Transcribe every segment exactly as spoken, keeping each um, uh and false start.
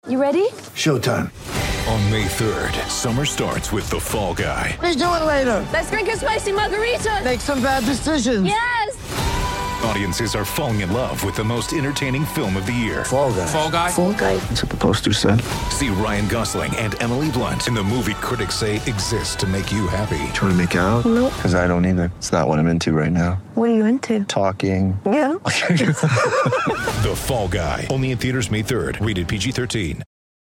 You ready? Showtime. On May third, summer starts with The Fall Guy. Let's do it later. Let's drink a spicy margarita. Make some bad decisions. Yes! Audiences are falling in love with the most entertaining film of the year. Fall Guy. Fall Guy? Fall guy. That's what the poster said. See Ryan Gosling and Emily Blunt in the movie critics say exists to make you happy. Trying to make it out? Nope. Because I don't either. It's not what I'm into right now. What are you into? Talking. Yeah. The Fall Guy. Only in theaters May third. Rated P G thirteen.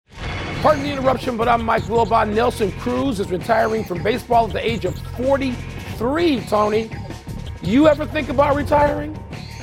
Pardon the interruption, but I'm Mike Wilbon. Nelson Cruz is retiring from baseball at the age of forty-three, Tony. You ever think about retiring?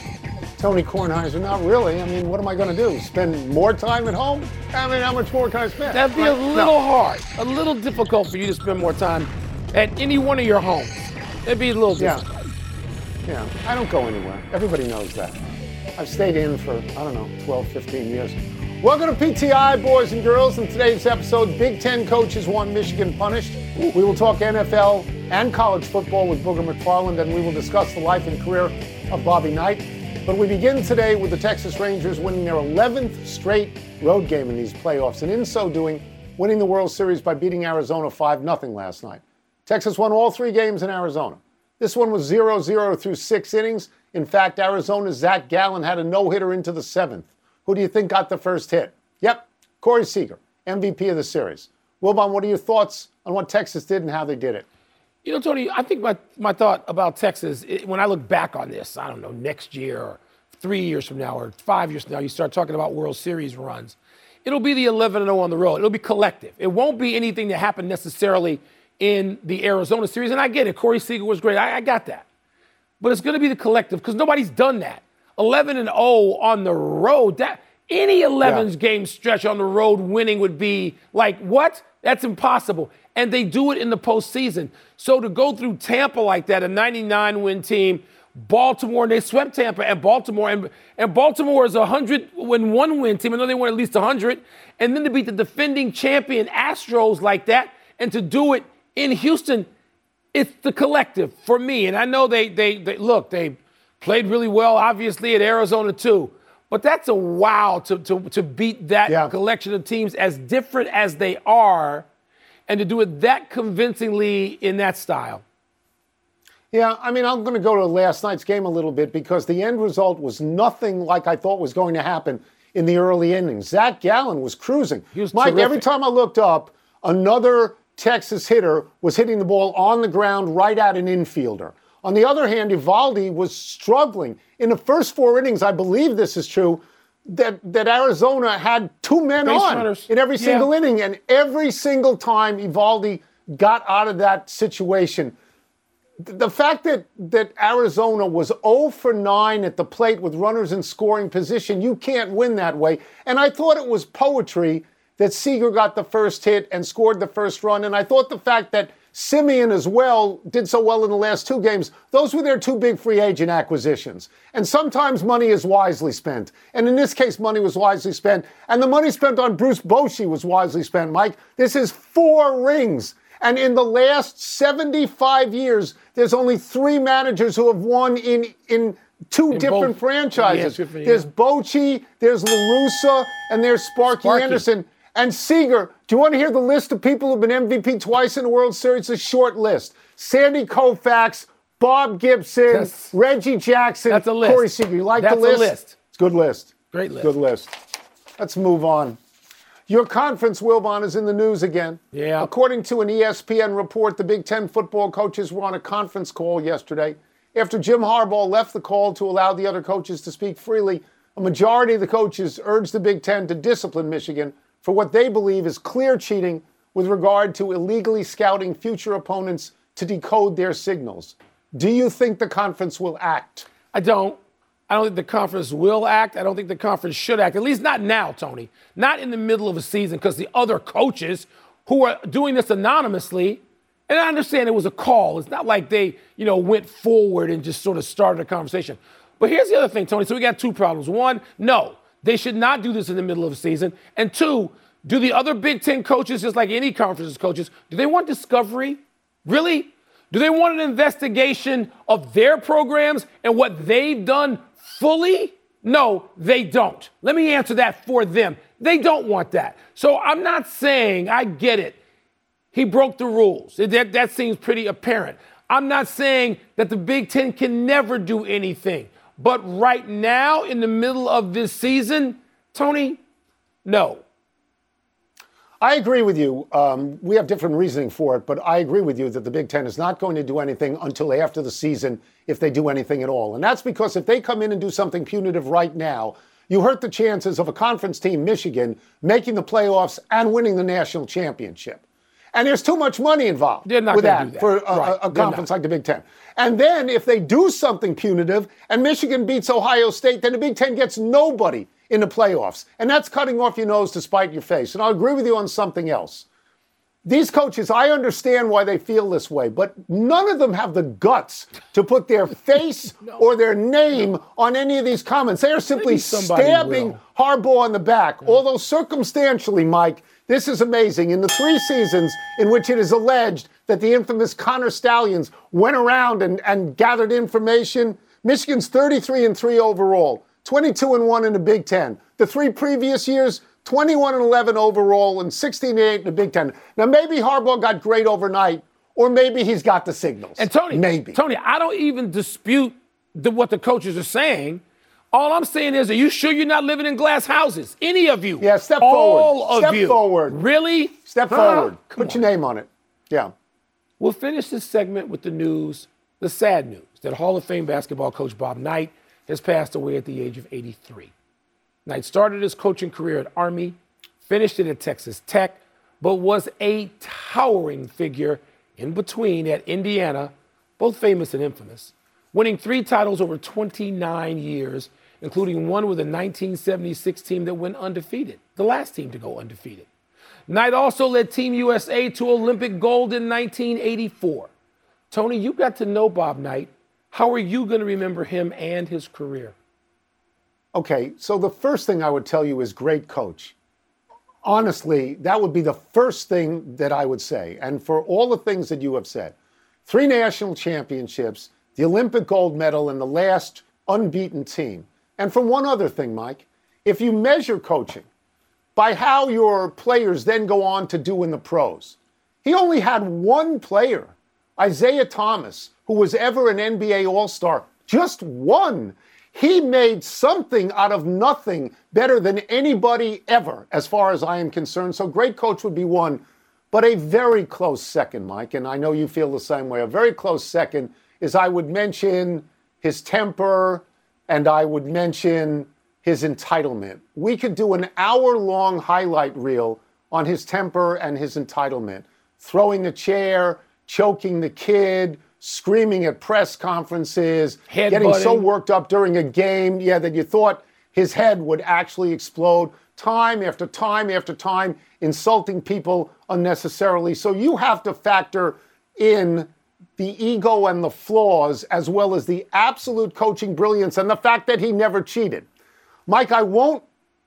Tony Kornheiser, not really. I mean, what am I going to do? Spend more time at home? I mean, how much more can I spend? That'd be right? a little no. hard, a little difficult for you to spend more time at any one of your homes. It'd be a little Yeah. difficult. Yeah, I don't go anywhere. Everybody knows that. I've stayed in for, I don't know, twelve, fifteen years. Welcome to P T I, boys and girls. In today's episode, Big Ten coaches want Michigan punished. We will talk N F L and college football with Booger McFarland, and we will discuss the life and career of Bobby Knight. But we begin today with the Texas Rangers winning their eleventh straight road game in these playoffs, and in so doing, winning the World Series by beating Arizona five nothing last night. Texas won all three games in Arizona. This one was zero zero through six innings. In fact, Arizona's Zach Gallen had a no-hitter into the seventh. Who do you think got the first hit? Yep, Corey Seager, M V P of the series. Wilbon, what are your thoughts on what Texas did and how they did it? You know, Tony, I think my, my thought about Texas, it, when I look back on this, I don't know, next year or three years from now or five years from now, you start talking about World Series runs. It'll be the eleven and oh on the road. It'll be collective. It won't be anything that happened necessarily in the Arizona series. And I get it. Corey Seager was great. I, I got that. But it's going to be the collective because nobody's done that. eleven and oh on the road. That any eleven Yeah. game stretch on the road winning would be like, what? That's impossible. And they do it in the postseason. So to go through Tampa like that, a ninety-nine win team, Baltimore, and they swept Tampa and Baltimore, and, and Baltimore is a one hundred win one win team. I know they won at least one hundred. And then to beat the defending champion Astros like that, and to do it in Houston, it's the collective for me. And I know they, they, they look, they played really well, obviously, at Arizona too. But that's a wow to, to, to beat that Yeah. collection of teams as different as they are and to do it that convincingly in that style. Yeah, I mean, I'm going to go to last night's game a little bit because the end result was nothing like I thought was going to happen in the early innings. Zach Gallen was cruising. He was Mike, terrific. every time I looked up, another Texas hitter was hitting the ball on the ground right at an infielder. On the other hand, Eovaldi was struggling. In the first four innings, I believe this is true, that, that Arizona had two men Base on runners. in every Yeah. single inning. And every single time Eovaldi got out of that situation, th- the fact that, that Arizona was oh for nine at the plate with runners in scoring position, you can't win that way. And I thought it was poetry that Seager got the first hit and scored the first run. And I thought the fact that Simeon as well did so well in the last two games, those were their two big free agent acquisitions. And sometimes money is wisely spent. And in this case, money was wisely spent. And the money spent on Bruce Bochy was wisely spent, Mike. This is four rings. And in the last seventy-five years, there's only three managers who have won in, in two In different both. franchises. Yeah, different, there's yeah. Bochy, there's La Russa, and there's Sparky, Sparky. Anderson. And Seager, do you want to hear the list of people who've been M V P twice in the World Series? It's a short list. Sandy Koufax, Bob Gibson, That's- Reggie Jackson, That's a list. Corey Seager. You like That's the list? a list. It's a good list. Great list. Good list. Let's move on. Your conference, Wilbon, is in the news again. Yeah. According to an E S P N report, the Big Ten football coaches were on a conference call yesterday. After Jim Harbaugh left the call to allow the other coaches to speak freely, a majority of the coaches urged the Big Ten to discipline Michigan for what they believe is clear cheating with regard to illegally scouting future opponents to decode their signals. Do you think the conference will act? I don't. I don't think the conference will act. I don't think the conference should act, at least not now, Tony. Not in the middle of a season, because the other coaches who are doing this anonymously, and I understand it was a call. It's not like they, you know, went forward and just sort of started a conversation. But here's the other thing, Tony. So we got two problems. One, no, they should not do this in the middle of a season. And two, do the other Big Ten coaches, just like any conference's coaches, do they want discovery? Really? Do they want an investigation of their programs and what they've done fully? No, they don't. Let me answer that for them. They don't want that. So I'm not saying, I get it. He broke the rules. That, that seems pretty apparent. I'm not saying that the Big Ten can never do anything. But right now, in the middle of this season, Tony, no. I agree with you. Um, we have different reasoning for it, but I agree with you that the Big Ten is not going to do anything until after the season, if they do anything at all. And that's because if they come in and do something punitive right now, you hurt the chances of a conference team, Michigan, making the playoffs and winning the national championship. And there's too much money involved They're not with gonna that, do that. for a, Right. a, a They're conference not. like the Big Ten. And then if they do something punitive and Michigan beats Ohio State, then the Big Ten gets nobody in the playoffs. And that's cutting off your nose to spite your face. And I'll agree with you on something else. These coaches, I understand why they feel this way, but none of them have the guts to put their face No. or their name no. on any of these comments. They are simply Maybe somebody stabbing will. Harbaugh in the back. Yeah. Although circumstantially, Mike, this is amazing. In the three seasons in which it is alleged that the infamous Connor Stallions went around and, and gathered information, Michigan's thirty-three and three overall, twenty-two and one in the Big Ten. The three previous years, twenty-one and eleven overall and sixteen and eight in the Big Ten. Now, maybe Harbaugh got great overnight, or maybe he's got the signals. And Tony, maybe. Tony, I don't even dispute the, what the coaches are saying. All I'm saying is, are you sure you're not living in glass houses? Any of you? Yeah, step All forward. All of step you. forward. Really? Step huh? forward. Come Put on. your name on it. Yeah. We'll finish this segment with the news, the sad news, that Hall of Fame basketball coach Bob Knight has passed away at the age of eighty-three. Knight started his coaching career at Army, finished it at Texas Tech, but was a towering figure in between at Indiana, both famous and infamous, winning three titles over twenty-nine years, including one with a nineteen seventy-six team that went undefeated, the last team to go undefeated. Knight also led Team U S A to Olympic gold in nineteen eighty-four. Tony, you got to know Bob Knight. How are you going to remember him and his career? Okay, so the first thing I would tell you is great coach. Honestly, that would be the first thing that I would say. And for all the things that you have said, three national championships, the Olympic gold medal, and the last unbeaten team. And for one other thing, Mike, if you measure coaching by how your players then go on to do in the pros, he only had one player, Isaiah Thomas, who was ever an N B A All-Star, just one. He made something out of nothing better than anybody ever, as far as I am concerned. So great coach would be one, but a very close second, Mike, and I know you feel the same way. A very close second is I would mention his temper and I would mention his entitlement. We could do an hour-long highlight reel on his temper and his entitlement. Throwing the chair, choking the kid, screaming at press conferences, Head getting butting. so worked up during a game, yeah, that you thought his head would actually explode. Time after time after time, insulting people unnecessarily. So you have to factor in the ego and the flaws, as well as the absolute coaching brilliance and the fact that he never cheated. Mike, I won't,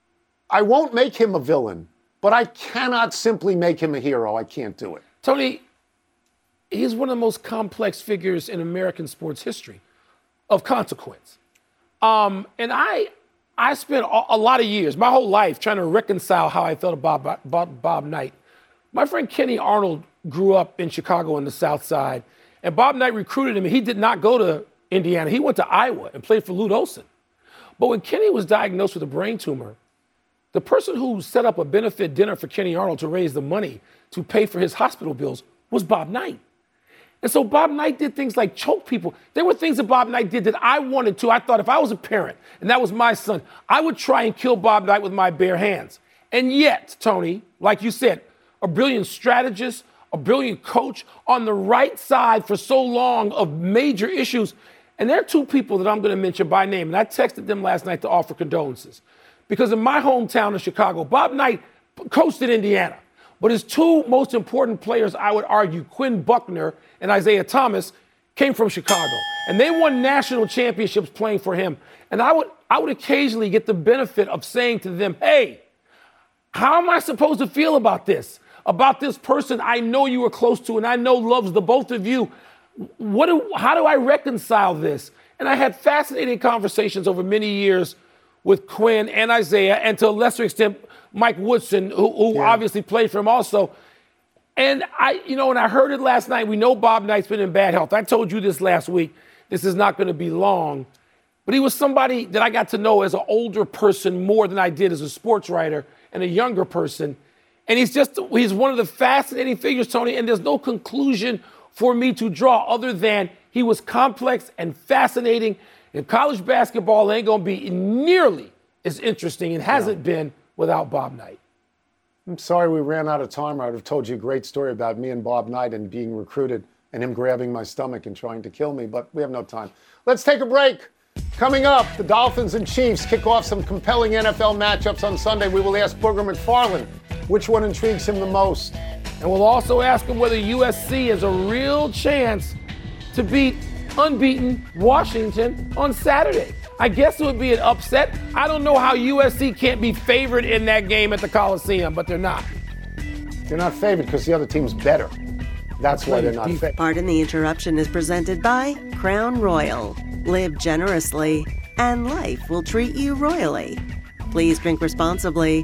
I won't make him a villain, but I cannot simply make him a hero. I can't do it. Tony, he's one of the most complex figures in American sports history of consequence. Um, and I I spent a, a lot of years, my whole life, trying to reconcile how I felt about Bob, Bob, Bob Knight. My friend Kenny Arnold grew up in Chicago on the South Side, and Bob Knight recruited him, and he did not go to Indiana. He went to Iowa and played for Lute Olson. But when Kenny was diagnosed with a brain tumor, the person who set up a benefit dinner for Kenny Arnold to raise the money to pay for his hospital bills was Bob Knight. And so Bob Knight did things like choke people. There were things that Bob Knight did that I wanted to. I thought if I was a parent and that was my son, I would try and kill Bob Knight with my bare hands. And yet, Tony, like you said, a brilliant strategist, a brilliant coach on the right side for so long of major issues. And there are two people that I'm going to mention by name. And I texted them last night to offer condolences. Because in my hometown of Chicago, Bob Knight coached at Indiana. But his two most important players, I would argue, Quinn Buckner and Isaiah Thomas, came from Chicago. And they won national championships playing for him. And I would, I would occasionally get the benefit of saying to them, hey, how am I supposed to feel about this? About this person I know you are close to and I know loves the both of you. What do, how do I reconcile this? And I had fascinating conversations over many years with Quinn and Isaiah, and to a lesser extent, Mike Woodson, who, who yeah. obviously played for him also. And I, you know, when I heard it last night, we know Bob Knight's been in bad health. I told you this last week. This is not going to be long. But he was somebody that I got to know as an older person more than I did as a sports writer and a younger person. And he's just, he's one of the fascinating figures, Tony, and there's no conclusion for me to draw other than he was complex and fascinating. And college basketball ain't going to be nearly as interesting and hasn't yeah. been without Bob Knight. I'm sorry we ran out of time. I would have told you a great story about me and Bob Knight and being recruited and him grabbing my stomach and trying to kill me, but we have no time. Let's take a break. Coming up, the Dolphins and Chiefs kick off some compelling N F L matchups on Sunday. We will ask Booger McFarland which one intrigues him the most. And we'll also ask him whether U S C has a real chance to beat unbeaten Washington on Saturday. I guess it would be an upset. I don't know how U S C can't be favored in that game at the Coliseum, but they're not. They're not favored because the other team's better. That's why they're not favored. Pardon the Interruption is presented by Crown Royal. Live generously, and life will treat you royally. Please drink responsibly.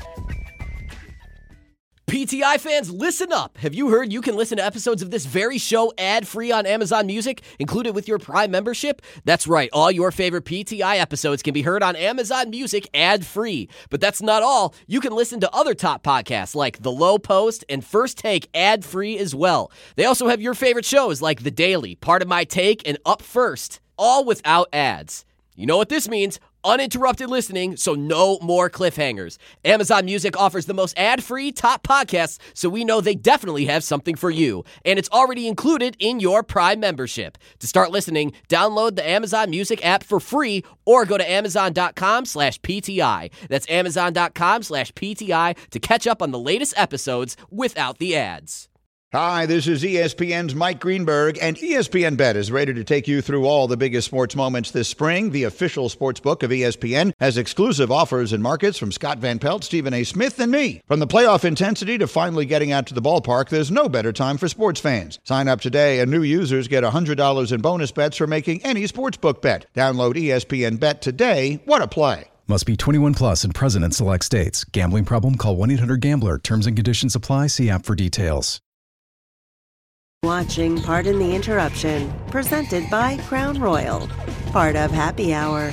P T I fans, listen up. Have you heard you can listen to episodes of this very show ad-free on Amazon Music, included with your Prime membership? That's right. All your favorite P T I episodes can be heard on Amazon Music ad-free. But that's not all. You can listen to other top podcasts like The Low Post and First Take ad-free as well. They also have your favorite shows like The Daily, Part of My Take, and Up First, all without ads. You know what this means? Uninterrupted listening, so no more cliffhangers. Amazon Music offers the most ad-free top podcasts, so we know they definitely have something for you. And it's already included in your Prime membership. To start listening, download the Amazon Music app for free or go to amazon.com slash PTI. That's amazon.com slash PTI to catch up on the latest episodes without the ads. Hi, this is E S P N's Mike Greenberg, and E S P N Bet is ready to take you through all the biggest sports moments this spring. The official sports book of E S P N has exclusive offers and markets from Scott Van Pelt, Stephen A. Smith, and me. From the playoff intensity to finally getting out to the ballpark, there's no better time for sports fans. Sign up today, and new users get one hundred dollars in bonus bets for making any sportsbook bet. Download E S P N Bet today. What a play. Must be twenty-one plus and present in select states. Gambling problem? Call one eight hundred gambler. Terms and conditions apply. See app for details. Watching Pardon the Interruption, presented by Crown Royal, part of Happy Hour.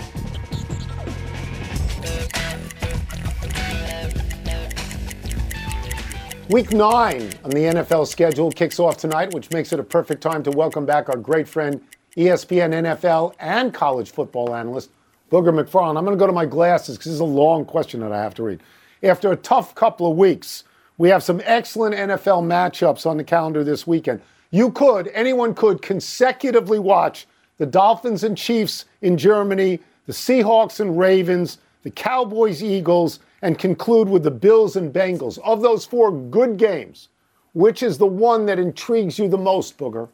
Week nine on the N F L schedule kicks off tonight, which makes it a perfect time to welcome back our great friend, E S P N N F L and college football analyst, Booger McFarland. I'm going to go to my glasses because this is a long question that I have to read. After a tough couple of weeks, we have some excellent N F L matchups on the calendar this weekend. You could, anyone could, consecutively watch the Dolphins and Chiefs in Germany, the Seahawks and Ravens, the Cowboys, Eagles, and conclude with the Bills and Bengals. Of those four good games, which is the one that intrigues you the most, Booger?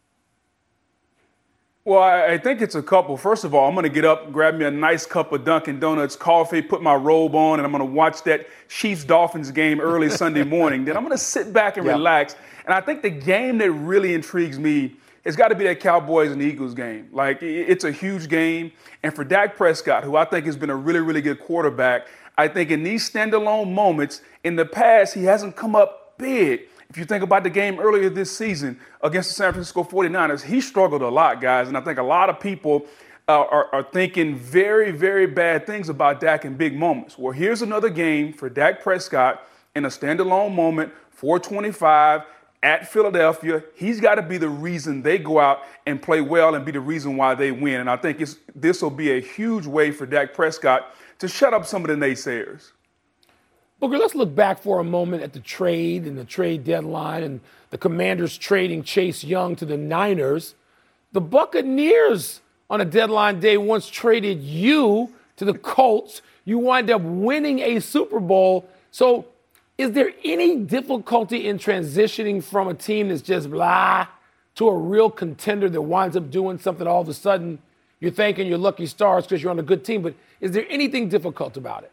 Well, I think it's a couple. First of all, I'm going to get up, grab me a nice cup of Dunkin' Donuts coffee, put my robe on, and I'm going to watch that Chiefs-Dolphins game early Sunday morning. Then I'm going to sit back and yeah. relax. And I think the game that really intrigues me has got to be that Cowboys and Eagles game. Like, it's a huge game. And for Dak Prescott, who I think has been a really, really good quarterback, I think in these standalone moments, in the past, he hasn't come up big. If you think about the game earlier this season against the San Francisco forty-niners, he struggled a lot, guys. And I think a lot of people uh, are, are thinking very, very bad things about Dak in big moments. Well, here's another game for Dak Prescott in a standalone moment, four twenty-five at Philadelphia. He's got to be the reason they go out and play well and be the reason why they win. And I think it's, this will be a huge way for Dak Prescott to shut up some of the naysayers. Booger, let's look back for a moment at the trade and the trade deadline and the Commanders trading Chase Young to the Niners. The Buccaneers on a deadline day once traded you to the Colts. You wind up winning a Super Bowl. So is there any difficulty in transitioning from a team that's just blah to a real contender that winds up doing something all of a sudden? You're thanking your lucky stars because you're on a good team, but is there anything difficult about it?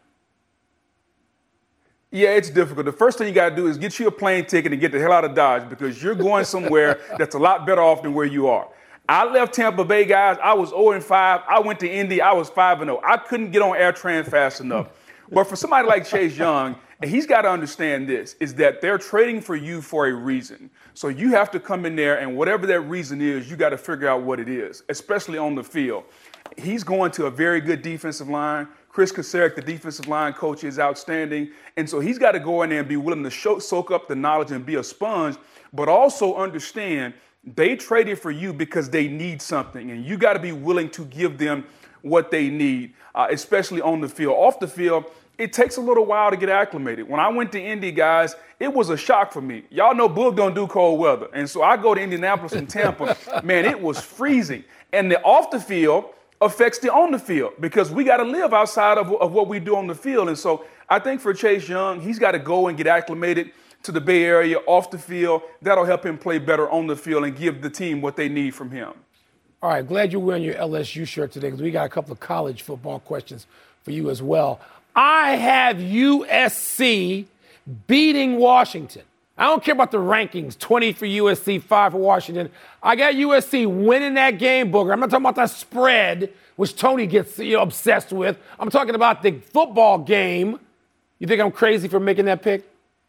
Yeah, it's difficult. The first thing you got to do is get you a plane ticket and get the hell out of Dodge because you're going somewhere that's a lot better off than where you are. I left Tampa Bay, guys. I was oh and five. I went to Indy. I was five and oh. I couldn't get on AirTran fast enough. But for somebody like Chase Young, and he's got to understand this, is that they're trading for you for a reason. So you have to come in there, and whatever that reason is, you got to figure out what it is, especially on the field. He's going to a very good defensive line. Chris Kasarik, the defensive line coach, is outstanding. And so he's got to go in there and be willing to show, soak up the knowledge and be a sponge, but also understand they traded for you because they need something. And you got to be willing to give them what they need, uh, especially on the field. Off the field, it takes a little while to get acclimated. When I went to Indy, guys, it was a shock for me. Y'all know Boog don't do cold weather. And so I go to Indianapolis and Tampa. Man, it was freezing. And the off the field affects the on the field because we got to live outside of, of what we do on the field. And so I think for Chase Young, he's got to go and get acclimated to the Bay Area off the field. That'll help him play better on the field and give the team what they need from him. All right, glad you're wearing your L S U shirt today because we got a couple of college football questions for you as well. I have U S C beating Washington. I don't care about the rankings, twenty for U S C, five for Washington. I got U S C winning that game, Booger. I'm not talking about that spread, which Tony gets you know, obsessed with. I'm talking about the football game. You think I'm crazy for making that pick?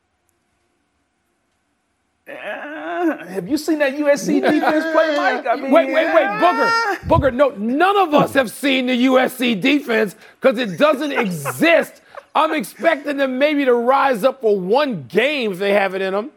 Uh, have you seen that U S C defense play, Mike? I mean, wait, wait, wait, Booger. Booger, no, none of us have seen the U S C defense because it doesn't exist. I'm expecting them maybe to rise up for one game if they have it in them.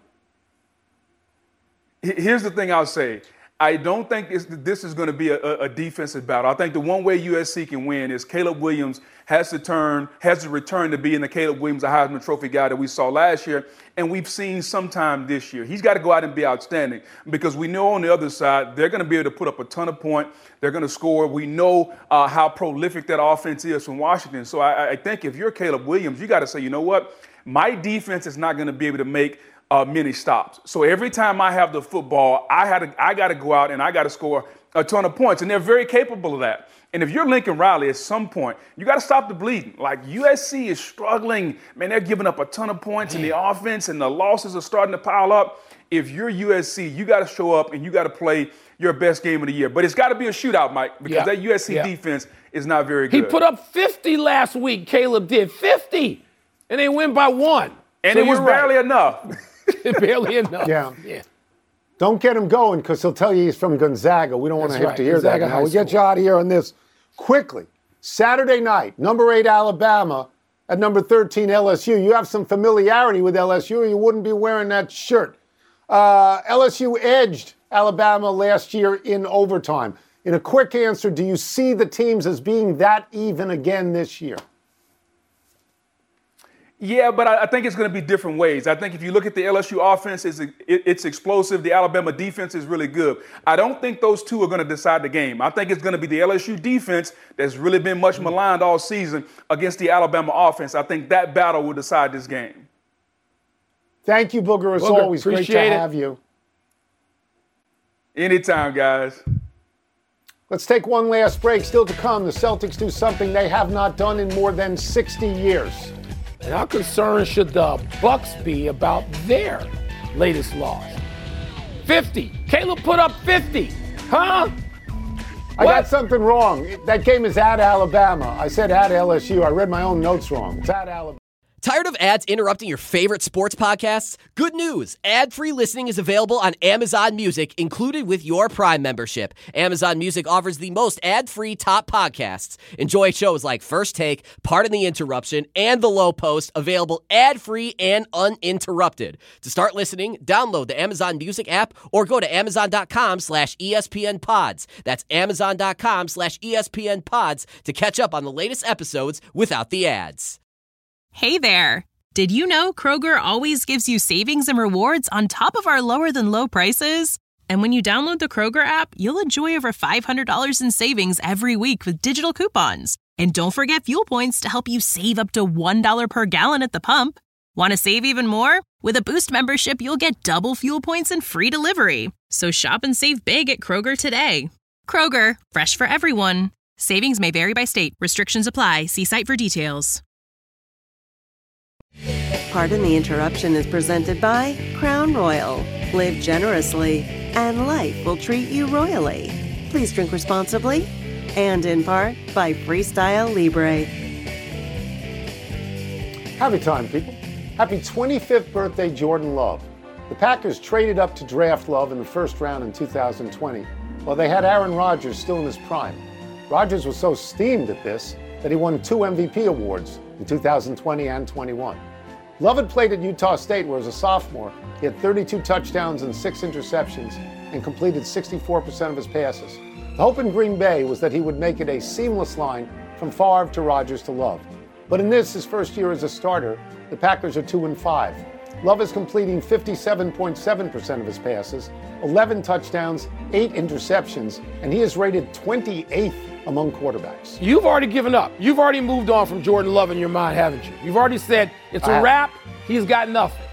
Here's the thing I'll say. I don't think this, this is going to be a, a defensive battle. I think the one way U S C can win is Caleb Williams has to turn, has to return to being the Caleb Williams, the Heisman Trophy guy that we saw last year, and we've seen sometime this year. He's got to go out and be outstanding because we know on the other side they're going to be able to put up a ton of points. They're going to score. We know uh, how prolific that offense is from Washington. So I, I think if you're Caleb Williams, you got to say, you know what, my defense is not going to be able to make Uh, many stops. So every time I have the football, I had to, I got to go out and I got to score a ton of points, and they're very capable of that. And if you're Lincoln Riley, at some point, you got to stop the bleeding. Like U S C is struggling. Man, they're giving up a ton of points in the offense, and the losses are starting to pile up. If you're U S C, you got to show up and you got to play your best game of the year. But it's got to be a shootout, Mike, because yeah. that U S C yeah. defense is not very good. He put up fifty last week. Caleb did fifty, and they win by one. And so it was barely right. enough. Barely enough. Yeah. yeah. Don't get him going because he'll tell you he's from Gonzaga. We don't want to have right. to hear Gonzaga that now. High We'll get School. you out of here on this quickly. Saturday night, number eight Alabama at number thirteen L S U. You have some familiarity with L S U or you wouldn't be wearing that shirt. Uh, L S U edged Alabama last year in overtime. In a quick answer, do you see the teams as being that even again this year? Yeah, but I, I think it's going to be different ways. I think if you look at the L S U offense, it's, it, it's explosive. The Alabama defense is really good. I don't think those two are going to decide the game. I think it's going to be the L S U defense that's really been much maligned all season against the Alabama offense. I think that battle will decide this game. Thank you, Booger. As Booger, always, great to it. have you. Anytime, guys. Let's take one last break. Still to come, the Celtics do something they have not done in more than sixty years. And how concerned should the Bucks be about their latest loss? fifty. Caleb put up fifty. Huh? I What? got something wrong. That game is at Alabama. I said at L S U. I read my own notes wrong. It's at Alabama. Tired of ads interrupting your favorite sports podcasts? Good news. Ad-free listening is available on Amazon Music, included with your Prime membership. Amazon Music offers the most ad-free top podcasts. Enjoy shows like First Take, Pardon the Interruption, and The Low Post, available ad-free and uninterrupted. To start listening, download the Amazon Music app or go to amazon.com slash ESPN pods. That's amazon.com slash ESPN pods to catch up on the latest episodes without the ads. Hey there! Did you know Kroger always gives you savings and rewards on top of our lower-than-low prices? And when you download the Kroger app, you'll enjoy over five hundred dollars in savings every week with digital coupons. And don't forget fuel points to help you save up to one dollar per gallon at the pump. Want to save even more? With a Boost membership, you'll get double fuel points and free delivery. So shop and save big at Kroger today. Kroger, fresh for everyone. Savings may vary by state. Restrictions apply. See site for details. Pardon the Interruption is presented by Crown Royal. Live generously, and life will treat you royally. Please drink responsibly. And in part by Freestyle Libre. Happy time, people. Happy twenty-fifth birthday, Jordan Love. The Packers traded up to draft Love in the first round in two thousand twenty, while they had Aaron Rodgers still in his prime. Rodgers was so steamed at this that he won two M V P awards in two thousand twenty and twenty-one. Love had played at Utah State, where as a sophomore, he had thirty-two touchdowns and six interceptions and completed sixty-four percent of his passes. The hope in Green Bay was that he would make it a seamless line from Favre to Rodgers to Love. But in this, his first year as a starter, the Packers are two and five. Love is completing fifty-seven point seven percent of his passes, eleven touchdowns, eight interceptions, and he is rated twenty-eighth among quarterbacks. You've already given up. You've already moved on from Jordan Love in your mind, haven't you? You've already said it's a wrap. He's got nothing.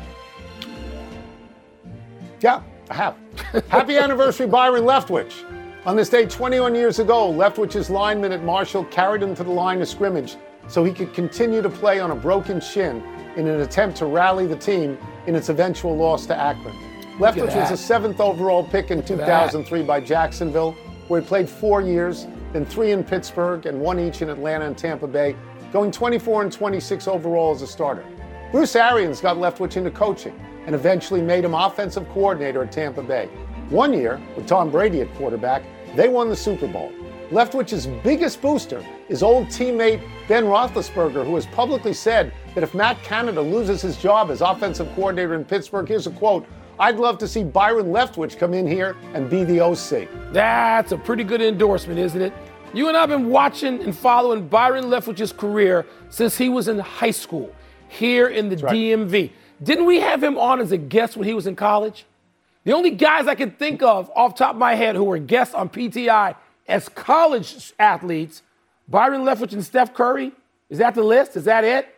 Yeah, I have. Happy anniversary, Byron Leftwich. On this day twenty-one years ago, Leftwich's lineman at Marshall carried him to the line of scrimmage so he could continue to play on a broken shin in an attempt to rally the team in its eventual loss to Akron. Leftwich was the seventh overall pick in two thousand three by Jacksonville, where he played four years, then three in Pittsburgh and one each in Atlanta and Tampa Bay, going twenty-four and twenty-six overall as a starter. Bruce Arians got Leftwich into coaching and eventually made him offensive coordinator at Tampa Bay. One year, with Tom Brady at quarterback, they won the Super Bowl. Leftwich's biggest booster is old teammate Ben Roethlisberger, who has publicly said that if Matt Canada loses his job as offensive coordinator in Pittsburgh, here's a quote, "I'd love to see Byron Leftwich come in here and be the O C." That's a pretty good endorsement, isn't it? You and I have been watching and following Byron Leftwich's career since he was in high school here in the That's D M V. Right. Didn't we have him on as a guest when he was in college? The only guys I can think of off the top of my head who were guests on P T I as college athletes, Byron Leftwich and Steph Curry. Is that the list? Is that it?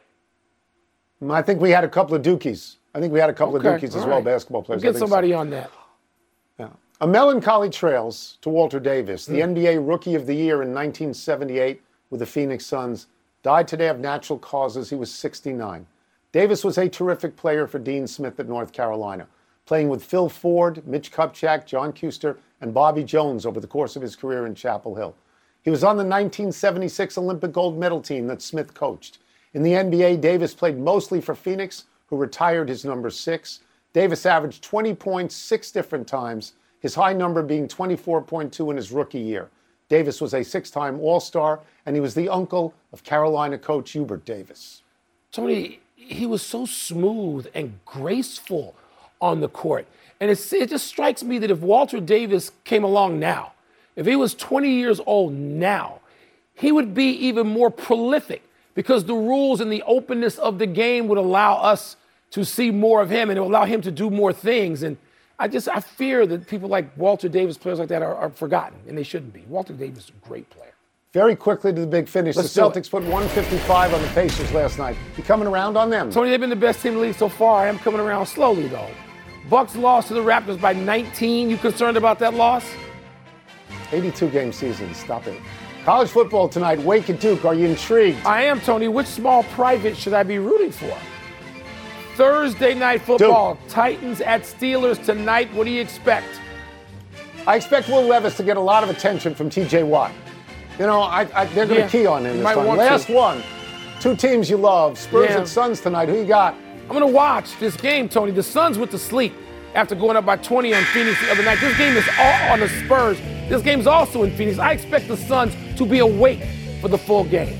I think we had a couple of Dookies. I think we had a couple okay, of Dookies as right. well, basketball players. We'll get somebody so. on that. Yeah. A melancholy trails to Walter Davis, the mm. N B A Rookie of the Year in nineteen seventy-eight with the Phoenix Suns. Died today of natural causes. He was sixty-nine. Davis was a terrific player for Dean Smith at North Carolina, playing with Phil Ford, Mitch Kupchak, John Kuster, and Bobby Jones over the course of his career in Chapel Hill. He was on the nineteen seventy-six Olympic gold medal team that Smith coached. In the N B A, Davis played mostly for Phoenix, who retired his number six. Davis averaged twenty points six different times, his high number being twenty-four point two in his rookie year. Davis was a six-time All-Star, and he was the uncle of Carolina coach Hubert Davis. Tony, he was so smooth and graceful on the court. And it's, it just strikes me that if Walter Davis came along now, if he was twenty years old now, he would be even more prolific because the rules and the openness of the game would allow us to see more of him and it would allow him to do more things. And I just, I fear that people like Walter Davis, players like that, are, are forgotten, and they shouldn't be. Walter Davis is a great player. Very quickly to the big finish. Let's the Celtics put one fifty-five on the Pacers last night. You coming around on them? Tony, they've been the best team in the league so far. I am coming around slowly, though. Bucks lost to the Raptors by nineteen. You concerned about that loss? eighty-two game season. Stop it. College football tonight. Wake and Duke. Are you intrigued? I am, Tony. Which small private should I be rooting for? Thursday night football. Duke. Titans at Steelers tonight. What do you expect? I expect Will Levis to get a lot of attention from T J Watt. You know, I, I, they're going to yeah, key on him this time. Last to. one. Two teams you love. Spurs yeah. and Suns tonight. Who you got? I'm going to watch this game, Tony. The Suns went to sleep after going up by twenty on Phoenix the other night. This game is all on the Spurs. This game's also in Phoenix. I expect the Suns to be awake for the full game.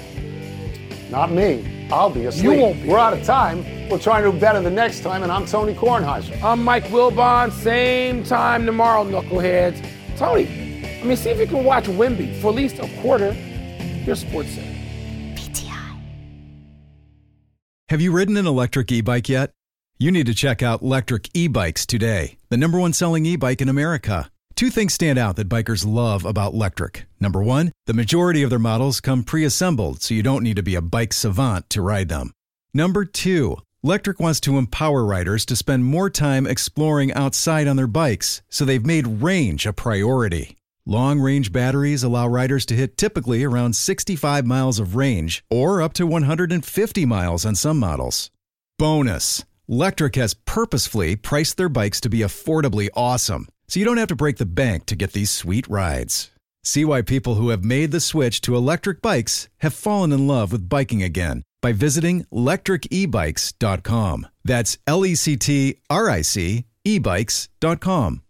Not me. I'll be asleep. You won't be. We're out of time. We'll try to do better the next time, and I'm Tony Kornheiser. I'm Mike Wilbon. Same time tomorrow, knuckleheads. Tony, I mean, see if you can watch Wemby for at least a quarter. Your Sports Center. P T I. Have you ridden an electric e-bike yet? You need to check out Lectric E-Bikes today, the number one selling e-bike in America. Two things stand out that bikers love about Lectric. Number one, the majority of their models come pre-assembled, so you don't need to be a bike savant to ride them. Number two, Lectric wants to empower riders to spend more time exploring outside on their bikes, so they've made range a priority. Long-range batteries allow riders to hit typically around sixty-five miles of range, or up to one hundred fifty miles on some models. Bonus, Lectric has purposefully priced their bikes to be affordably awesome, so you don't have to break the bank to get these sweet rides. See why people who have made the switch to electric bikes have fallen in love with biking again by visiting lectric e bikes dot com. That's L E C T R I C e bikes dot com.